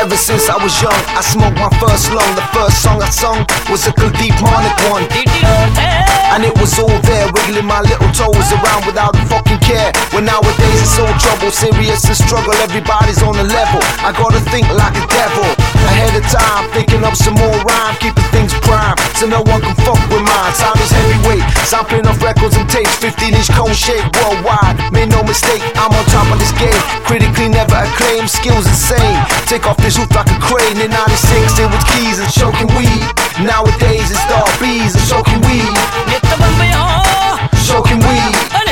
Ever since I was young, I smoked my first lung. The first song I sung was a Kuldeep Manik one, and it was all there, wiggling my little toes around without a fucking care. When nowadays it's all trouble, serious and struggle, everybody's on the level. I gotta think like a devil, ahead of time, thinking up some more rhyme, keeping things prime, so no one can fuck with mine. Sound is heavyweight, sampling off records and tapes, 15-inch cone shape worldwide. Made no mistake, I'm on top of this game, critically never acclaimed, skills insane. Take off this roof like a crane. In 96 it was keys and choking weed. Nowadays it's the bees and choking weed. Choking weed.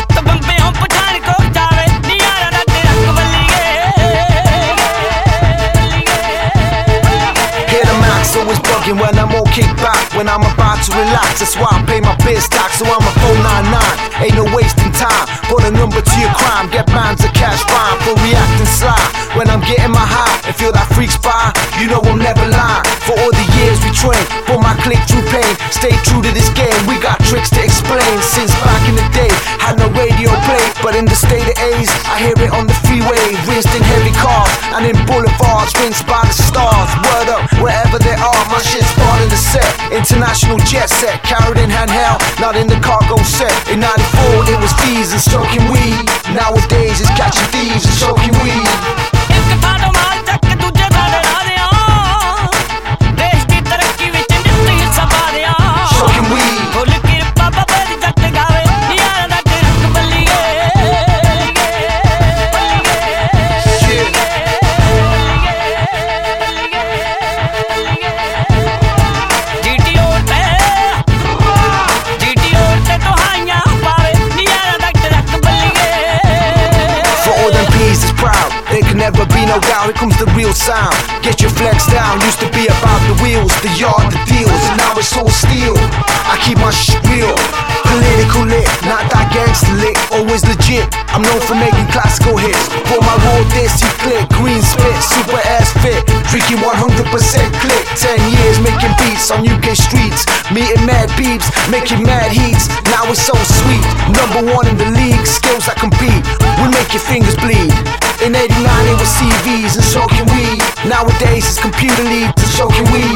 Always bugging when I'm all kicked back, when I'm about to relax. That's why I pay my biz tax, so I'm a 499. Ain't no wasting time, put a number to your crime. Get bands of cash fine for reacting sly. When I'm getting my high and feel that freak spy, you know I'm never lying. For all the years we trained, for my click through pain. Stay true to this game, we got tricks to explain. Since back in the day, had no radio play, but in the state of A's, I hear it on the freeway, rinsed in heavy cars, and in boulevards, rinsed by the stars. Word up, wherever they are, my shit's part of the set. International jet set, carried in handheld, not in the cargo set. In 94 it was fees and stroking weed. Nowadays it's catching thieves and stroking weed. Never be no doubt, here comes the real sound. Get your flex down, used to be about the wheels, the yard, the deals, and now it's all steel. I keep my shit real, political lit, not that gangster lit, always legit. I'm known for making classical hits. For my raw disc, you click, green spit, super ass fit, drinking 100% click. 10 years making beats on UK streets, meeting mad peeps, making mad heats. Now it's so sweet, number one in the league, skills that compete, we make your fingers bleed. In 89 it was CVs and smoking weed. Nowadays it's computer leads and choking weed.